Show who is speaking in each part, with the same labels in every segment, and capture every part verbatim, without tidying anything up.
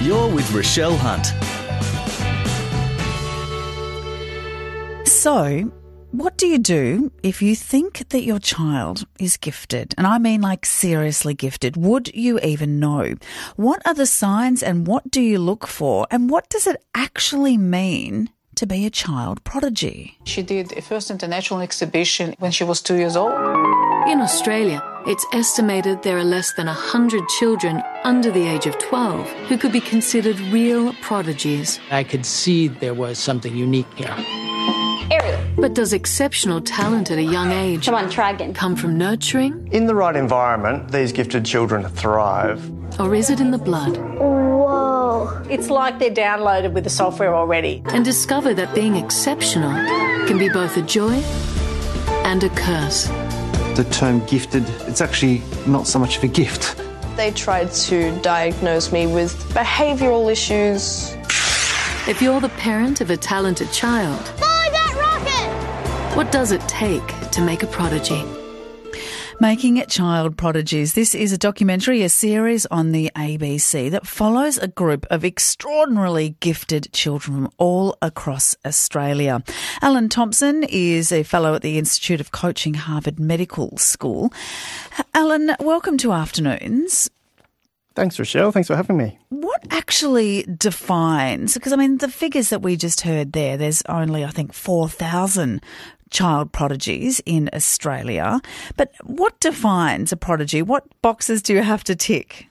Speaker 1: You're with Rochelle Hunt.
Speaker 2: So, what do you do if you think that your child is gifted? And I mean like seriously gifted. Would you even know? What are the signs and what do you look for? And what does it actually mean to be a child prodigy?
Speaker 3: She did a first international exhibition when she was two years old.
Speaker 4: In Australia, it's estimated there are less than one hundred children under the age of twelve who could be considered real prodigies.
Speaker 5: I could see there was something unique here.
Speaker 6: Ariel.
Speaker 4: But does exceptional talent at a young age
Speaker 6: Come on, try again.
Speaker 4: come from nurturing?
Speaker 7: In the right environment, these gifted children thrive.
Speaker 4: Or is it in the blood?
Speaker 6: Whoa.
Speaker 3: It's like they're downloaded with the software already.
Speaker 4: And discover that being exceptional can be both a joy and a curse.
Speaker 8: The term gifted, it's actually not so much of a gift.
Speaker 9: They tried to diagnose me with behavioural issues.
Speaker 4: If you're the parent of a talented child,
Speaker 6: Follow that rocket!
Speaker 4: what does it take to make a prodigy?
Speaker 2: Making It Child Prodigies. This is a documentary, a series on the A B C that follows a group of extraordinarily gifted children from all across Australia. Alan Thompson is a fellow at the Institute of Coaching, Harvard Medical School. Alan, welcome to Afternoons.
Speaker 7: Thanks, Rochelle. Thanks for having me.
Speaker 2: What actually defines, because I mean the figures that we just heard there, there's only I think four thousand child prodigies in Australia, but what defines a prodigy? What boxes do you have to tick?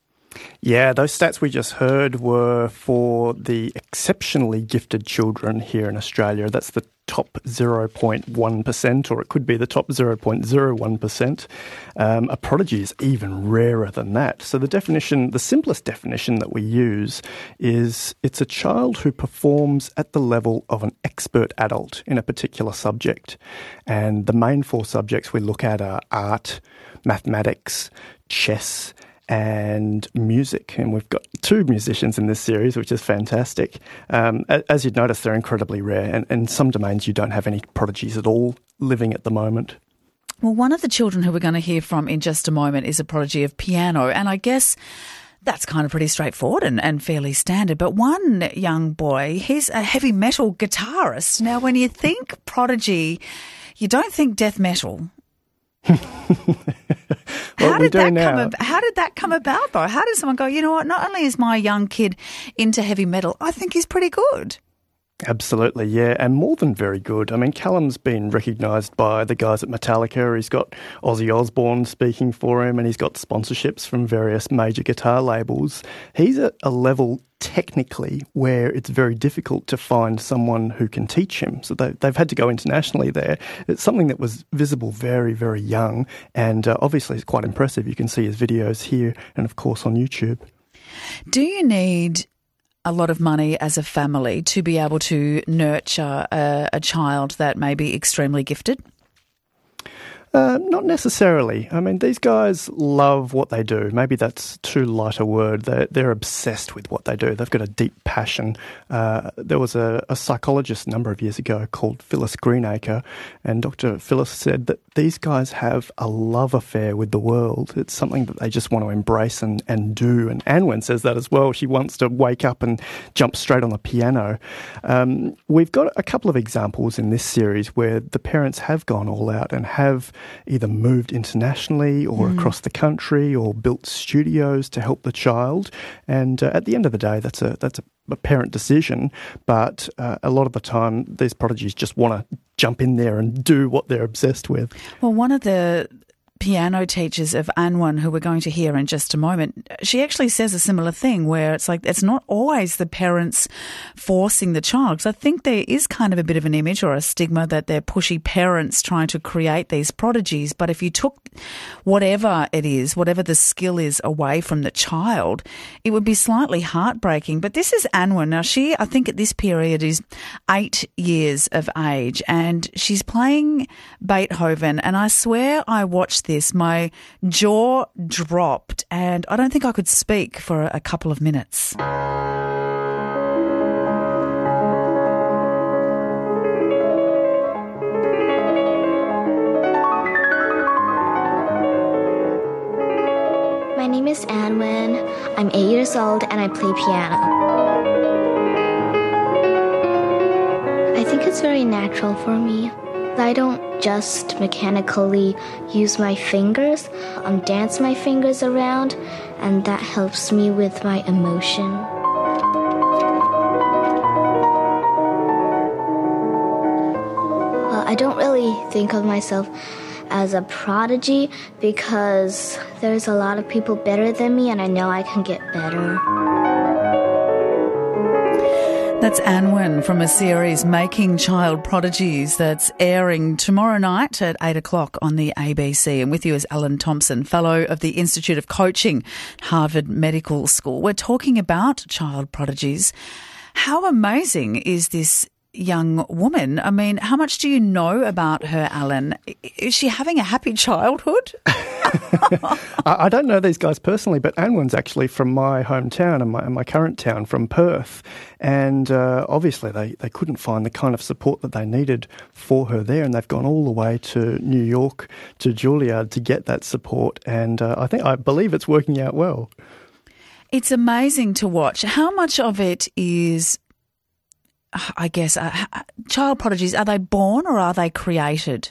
Speaker 7: Yeah, those stats we just heard were for the exceptionally gifted children here in Australia. That's the top zero point one percent, or it could be the top zero point zero one percent. Um, a prodigy is even rarer than that. So the definition, the simplest definition that we use is it's a child who performs at the level of an expert adult in a particular subject. And the main four subjects we look at are art, mathematics, chess, and music. And we've got two musicians in this series, which is fantastic. Um, as you'd notice, they're incredibly rare. And in some domains, you don't have any prodigies at all living at the moment.
Speaker 2: Well, one of the children who we're going to hear from in just a moment is a prodigy of piano. And I guess that's kind of pretty straightforward and, and fairly standard. But one young boy, he's a heavy metal guitarist. Now, when you think prodigy, you don't think death metal.
Speaker 7: Well,
Speaker 2: how,
Speaker 7: we
Speaker 2: did
Speaker 7: do
Speaker 2: that
Speaker 7: now.
Speaker 2: come ab- how did that come about, though? How did someone go, you know what, not only is my young kid into heavy metal, I think he's pretty good?
Speaker 7: Absolutely, yeah, and more than very good. I mean, Callum's been recognised by the guys at Metallica. He's got Ozzy Osbourne speaking for him, and he's got sponsorships from various major guitar labels. He's at a level technically where it's very difficult to find someone who can teach him. So they, they've had to go internationally there. It's something that was visible very, very young, and uh, obviously it's quite impressive. You can see his videos here and, of course, on YouTube.
Speaker 2: Do you need a lot of money as a family to be able to nurture a, a child that may be extremely gifted?
Speaker 7: Uh, not necessarily. I mean, these guys love what they do. Maybe that's too light a word. They're, they're obsessed with what they do. They've got a deep passion. Uh, there was a, a psychologist a number of years ago called Phyllis Greenacre, and Doctor Phyllis said that these guys have a love affair with the world. It's something that they just want to embrace and, and do. And Anwen says that as well. She wants to wake up and jump straight on the piano. Um, we've got a couple of examples in this series where the parents have gone all out and have either moved internationally or mm. across the country or built studios to help the child. And uh, at the end of the day, that's a that's a, a parent decision. But uh, a lot of the time, these prodigies just want to jump in there and do what they're obsessed with.
Speaker 2: Well, one of the piano teachers of Anwan, who we're going to hear in just a moment, she actually says a similar thing where it's like it's not always the parents forcing the child. Because I think there is kind of a bit of an image or a stigma that they're pushy parents trying to create these prodigies. But if you took whatever it is, whatever the skill is away from the child, it would be slightly heartbreaking. But this is Anwan. Now, she, I think at this period, is eight years of age and she's playing Beethoven. And I swear I watched this, my jaw dropped and I don't think I could speak for a couple of minutes.
Speaker 6: My
Speaker 1: my name is Anwen. I'm eight years old and I play piano. I think it's very natural for me. I don't just mechanically use my fingers. I dance my fingers around, and that helps me with my emotion. Well, I don't really think of myself as a prodigy because there's a lot of people better than me, and I know I can get better.
Speaker 2: That's Anwen from a series, Making Child Prodigies, that's airing tomorrow night at eight o'clock on the A B C. And with you is Alan Thompson, Fellow of the Institute of Coaching, Harvard Medical School. We're talking about child prodigies. How amazing is this young woman? I mean, how much do you know about her, Alan? Is she having a happy childhood?
Speaker 7: I don't know these guys personally, but Anwen's actually from my hometown and my, and my current town, from Perth. And uh, obviously they, they couldn't find the kind of support that they needed for her there. And they've gone all the way to New York, to Juilliard, to get that support. And uh, I think, I believe it's working out well.
Speaker 2: It's amazing to watch. How much of it is, I guess, uh, child prodigies, are they born or are they created?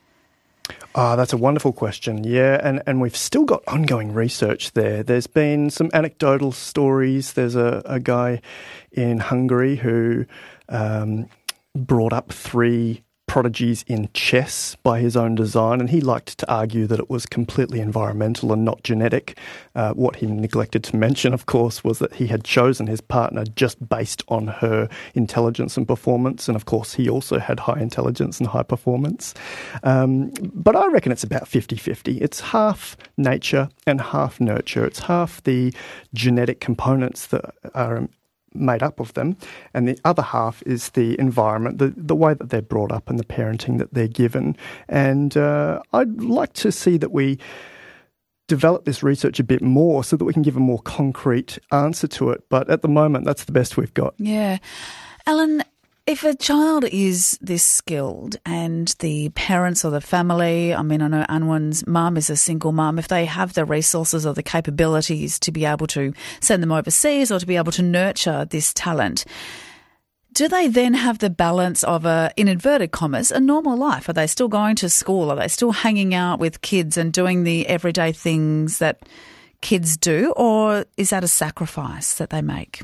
Speaker 7: Ah, that's a wonderful question. Yeah, and, and we've still got ongoing research there. There's been some anecdotal stories. There's a, a guy in Hungary who um, brought up three prodigies in chess by his own design, and he liked to argue that it was completely environmental and not genetic. Uh, what he neglected to mention, of course, was that he had chosen his partner just based on her intelligence and performance, and of course he also had high intelligence and high performance. Um, but I reckon it's about fifty-fifty. It's half nature and half nurture. It's half the genetic components that are made up of them, and the other half is the environment, the, the way that they're brought up and the parenting that they're given. And uh, I'd like to see that we develop this research a bit more so that we can give a more concrete answer to it. But at the moment, that's the best we've got.
Speaker 2: Yeah. Alan, if a child is this skilled and the parents or the family, I mean, I know Anwen's mum is a single mum, if they have the resources or the capabilities to be able to send them overseas or to be able to nurture this talent, do they then have the balance of a, in inverted commas, a normal life? Are they still going to school? Are they still hanging out with kids and doing the everyday things that kids do? Or is that a sacrifice that they make?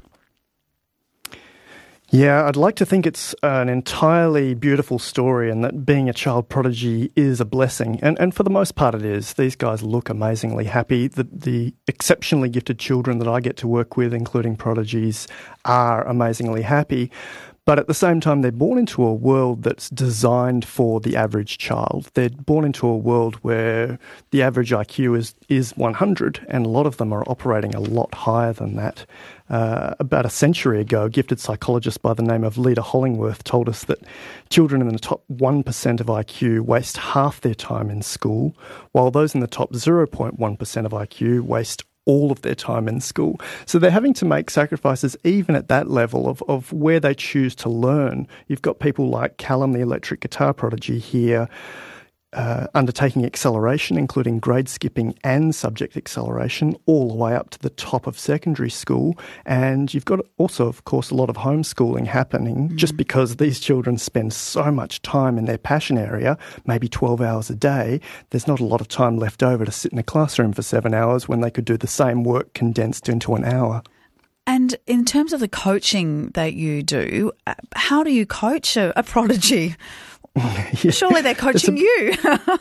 Speaker 7: Yeah, I'd like to think it's an entirely beautiful story and that being a child prodigy is a blessing. And and for the most part it is. These guys look amazingly happy. The, the exceptionally gifted children that I get to work with, including prodigies, are amazingly happy. But at the same time, they're born into a world that's designed for the average child. They're born into a world where the average I Q is, is one hundred, and a lot of them are operating a lot higher than that. Uh, about a century ago, a gifted psychologist by the name of Leda Hollingworth told us that children in the top one percent of I Q waste half their time in school, while those in the top zero point one percent of I Q waste all of their time in school. So they're having to make sacrifices even at that level of, of where they choose to learn. You've got people like Callum, the electric guitar prodigy here, uh, undertaking acceleration, including grade skipping and subject acceleration, all the way up to the top of secondary school. And you've got also, of course, a lot of homeschooling happening mm. just because these children spend so much time in their passion area, maybe twelve hours a day. There's not a lot of time left over to sit in a classroom for seven hours when they could do the same work condensed into an hour.
Speaker 2: And in terms of the coaching that you do, how do you coach a, a prodigy? Yeah. Surely they're coaching a, you.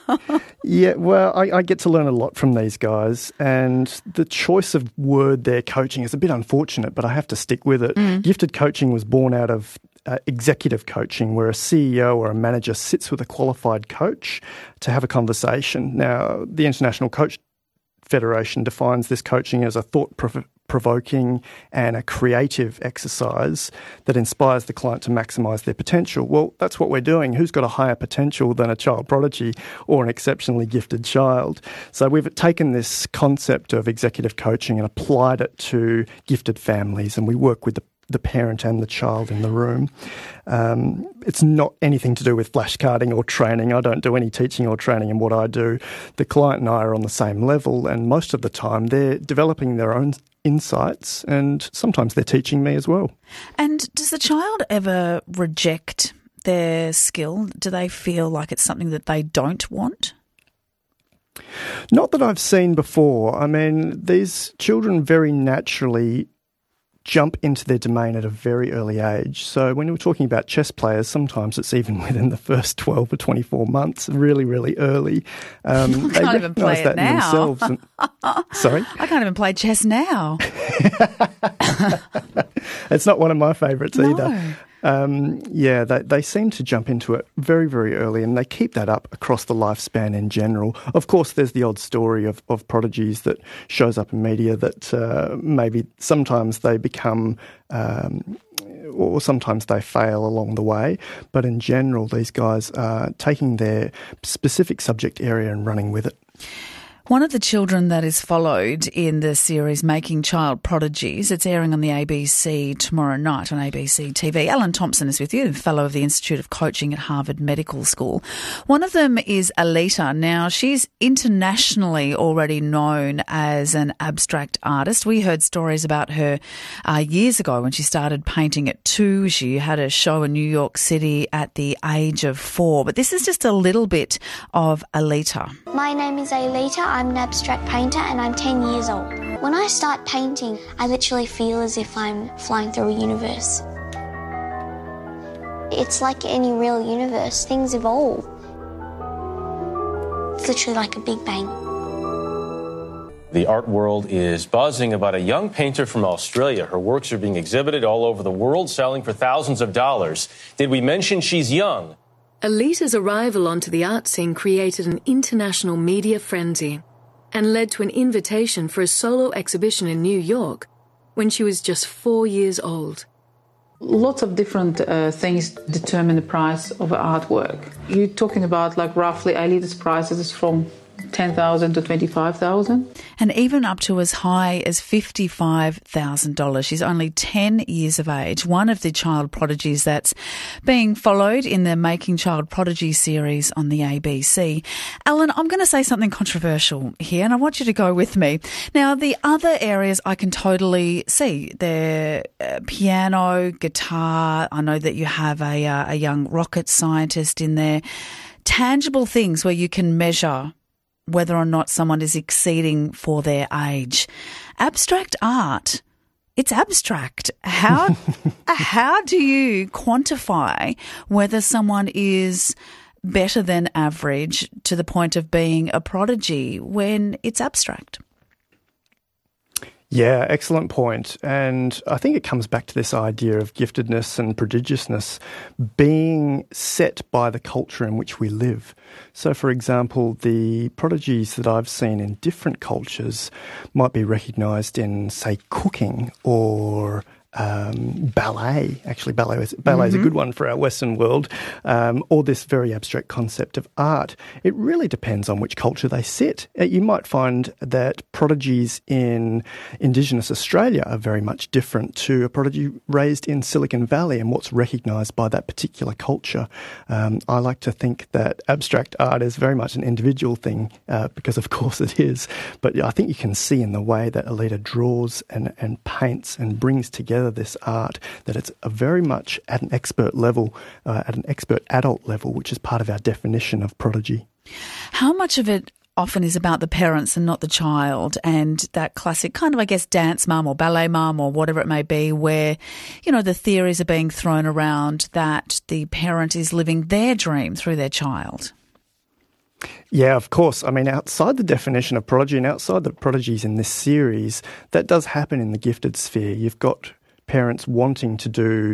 Speaker 7: Yeah, well, I, I get to learn a lot from these guys, and the choice of word they're coaching is a bit unfortunate, but I have to stick with it. Mm. Gifted coaching was born out of uh, executive coaching, where a C E O or a manager sits with a qualified coach to have a conversation. Now, the International Coach Federation defines this coaching as a thought-provoking and a creative exercise that inspires the client to maximise their potential. Well, that's what we're doing. Who's got a higher potential than a child prodigy or an exceptionally gifted child? So we've taken this concept of executive coaching and applied it to gifted families, and we work with the the parent and the child in the room. Um, it's not anything to do with flashcarding or training. I don't do any teaching or training in what I do. The client and I are on the same level, and most of the time they're developing their own insights, and sometimes they're teaching me as well.
Speaker 2: And does the child ever reject their skill? Do they feel like it's something that they don't want?
Speaker 7: Not that I've seen before. I mean, these children very naturally jump into their domain at a very early age. So when we're talking about chess players, sometimes it's even within the first twelve or twenty-four months, really, really early. Um,
Speaker 2: I can't even play it now.
Speaker 7: And, sorry?
Speaker 2: I can't even play chess now.
Speaker 7: It's not one of my favourites
Speaker 2: no.
Speaker 7: either. Um, yeah, they, they seem to jump into it very, very early, and they keep that up across the lifespan in general. Of course, there's the odd story of, of prodigies that shows up in media that uh, maybe sometimes they become, um, or sometimes they fail along the way. But in general, these guys are taking their specific subject area and running with it.
Speaker 2: One of the children that is followed in the series Making Child Prodigies, it's airing on the A B C tomorrow night on A B C T V. Alan Thompson is with you, Fellow of the Institute of Coaching at Harvard Medical School. One of them is Alita. Now, she's internationally already known as an abstract artist. We heard stories about her uh, years ago when she started painting at two. She had a show in New York City at the age of four. But this is just a little bit of Alita.
Speaker 6: My name is Alita. I'm an abstract painter and I'm ten years old. When I start painting, I literally feel as if I'm flying through a universe. It's like any real universe. Things evolve. It's literally like a big bang.
Speaker 10: The art world is buzzing about a young painter from Australia. Her works are being exhibited all over the world, selling for thousands of dollars. Did we mention she's young?
Speaker 4: Alita's arrival onto the art scene created an international media frenzy and led to an invitation for a solo exhibition in New York when she was just four years old.
Speaker 3: Lots of different uh, things determine the price of an artwork. You're talking about like roughly Alita's prices is from ten thousand dollars to twenty-five thousand dollars.
Speaker 2: And even up to as high as fifty-five thousand dollars. She's only ten years of age, one of the child prodigies that's being followed in the Making Child Prodigy series on the A B C. Alan, I'm going to say something controversial here, and I want you to go with me. Now, the other areas I can totally see. They're uh, piano, guitar. I know that you have a, uh, a young rocket scientist in there. Tangible things where you can measure whether or not someone is exceeding for their age. Abstract art, it's abstract. How how do you quantify whether someone is better than average to the point of being a prodigy when it's abstract?
Speaker 7: Yeah, excellent point. And I think it comes back to this idea of giftedness and prodigiousness being set by the culture in which we live. So, for example, the prodigies that I've seen in different cultures might be recognised in, say, cooking or Um, ballet. Actually, ballet is, ballet is mm-hmm. a good one for our Western world, um, or this very abstract concept of art. It really depends on which culture they sit. Uh, you might find that prodigies in Indigenous Australia are very much different to a prodigy raised in Silicon Valley and what's recognised by that particular culture. Um, I like to think that abstract art is very much an individual thing, uh, because of course it is. But yeah, I think you can see in the way that Alita draws and, and paints and brings together this art that it's a very much at an expert level, uh, at an expert adult level, which is part of our definition of prodigy.
Speaker 2: How much of it often is about the parents and not the child, and that classic kind of, I guess, dance mum or ballet mum or whatever it may be, where, you know, the theories are being thrown around that the parent is living their dream through their child?
Speaker 7: Yeah, of course. I mean, outside the definition of prodigy and outside the prodigies in this series, that does happen in the gifted sphere. You've got parents wanting to do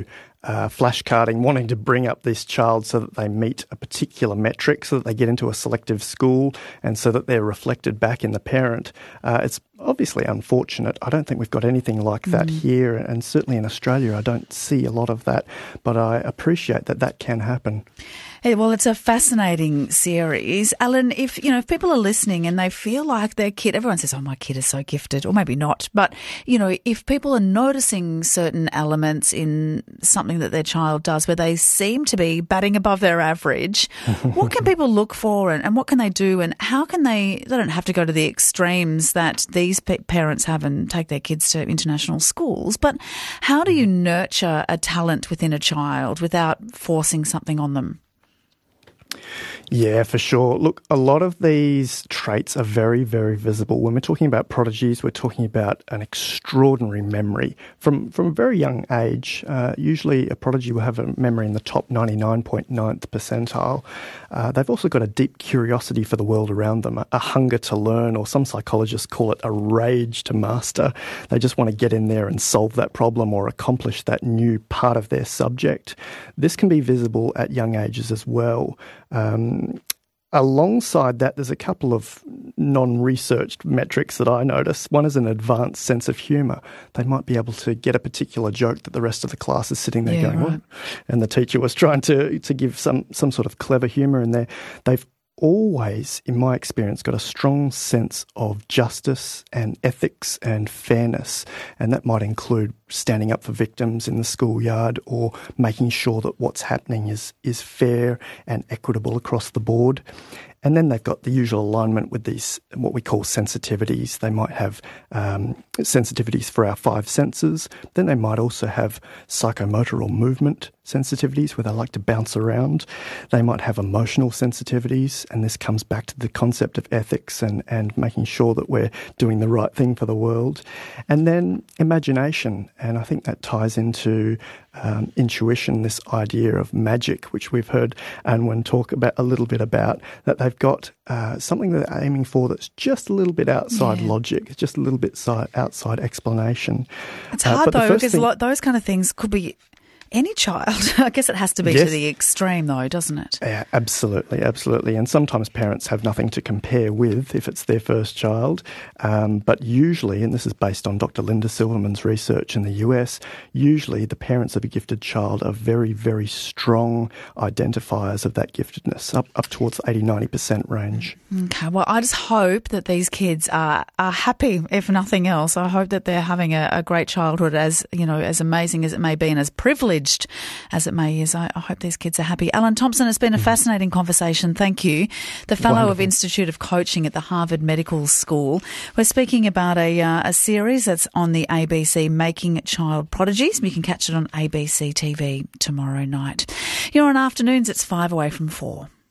Speaker 7: uh, flashcarding, wanting to bring up this child so that they meet a particular metric, so that they get into a selective school, and so that they're reflected back in the parent. Uh, it's obviously unfortunate. I don't think we've got anything like that
Speaker 2: Mm.
Speaker 7: here, and certainly in Australia I don't see a lot of that, but I appreciate that that can happen.
Speaker 2: Hey, well, it's a fascinating series. Alan, if, you know, if people are listening and they feel like their kid, everyone says, oh, my kid is so gifted, or maybe not, but, you know, if people are noticing certain elements in something that their child does where they seem to be batting above their average, what can people look for and, and what can they do, and how can they, they don't have to go to the extremes that these pa- parents have and take their kids to international schools, but how do you nurture a talent within a child without forcing something on them?
Speaker 7: Yeah, for sure. Look, a lot of these traits are very, very visible. When we're talking about prodigies, we're talking about an extraordinary memory from, from a very young age. Uh, usually a prodigy will have a memory in the top ninety-nine point ninth percentile. Uh, they've also got a deep curiosity for the world around them, a, a hunger to learn, or some psychologists call it a rage to master. They just want to get in there and solve that problem or accomplish that new part of their subject. This can be visible at young ages as well. Um, alongside that, there's a couple of non-researched metrics that I notice. One is an advanced sense of humour. They might be able to get a particular joke that the rest of the class is sitting there
Speaker 2: Yeah,
Speaker 7: going,
Speaker 2: right.
Speaker 7: what? And the teacher was trying to, to give some, some sort of clever humour in there. They've always, in my experience, got a strong sense of justice and ethics and fairness, and that might include standing up for victims in the schoolyard or making sure that what's happening is is fair and equitable across the board. And then they've got the usual alignment with these, what we call sensitivities. They might have um, sensitivities for our five senses. Then they might also have psychomotor or movement sensitivities where they like to bounce around. They might have emotional sensitivities, and this comes back to the concept of ethics and, and making sure that we're doing the right thing for the world. And then imagination, and I think that ties into um, intuition, this idea of magic, which we've heard Anwen talk about a little bit about, that they've got uh, something that they're aiming for that's just a little bit outside
Speaker 2: Yeah.
Speaker 7: logic, just a little bit si- outside explanation.
Speaker 2: It's
Speaker 7: Uh,
Speaker 2: hard
Speaker 7: but the
Speaker 2: though,
Speaker 7: first
Speaker 2: because
Speaker 7: thing-
Speaker 2: lo- those kind of things could be any child. I guess it has to be to
Speaker 7: Yes.
Speaker 2: the extreme though, doesn't it?
Speaker 7: Yeah, absolutely, absolutely. And sometimes parents have nothing to compare with if it's their first child. Um, but usually, and this is based on Doctor Linda Silverman's research in the U S, usually the parents of a gifted child are very, very strong identifiers of that giftedness, up, up towards the eighty, ninety percent range.
Speaker 2: Okay, well, I just hope that these kids are, are happy, if nothing else. I hope that they're having a, a great childhood, as, you know, as amazing as it may be and as privileged as it may is. I, I hope these kids are happy. Alan Thompson, it's been a fascinating conversation. Thank you. The Fellow of
Speaker 7: Wonderful.
Speaker 2: Institute of Coaching at the Harvard Medical School. We're speaking about a, uh, a series that's on the A B C, Making Child Prodigies. You can catch it on A B C T V tomorrow night. You're on Afternoons. It's five away from four.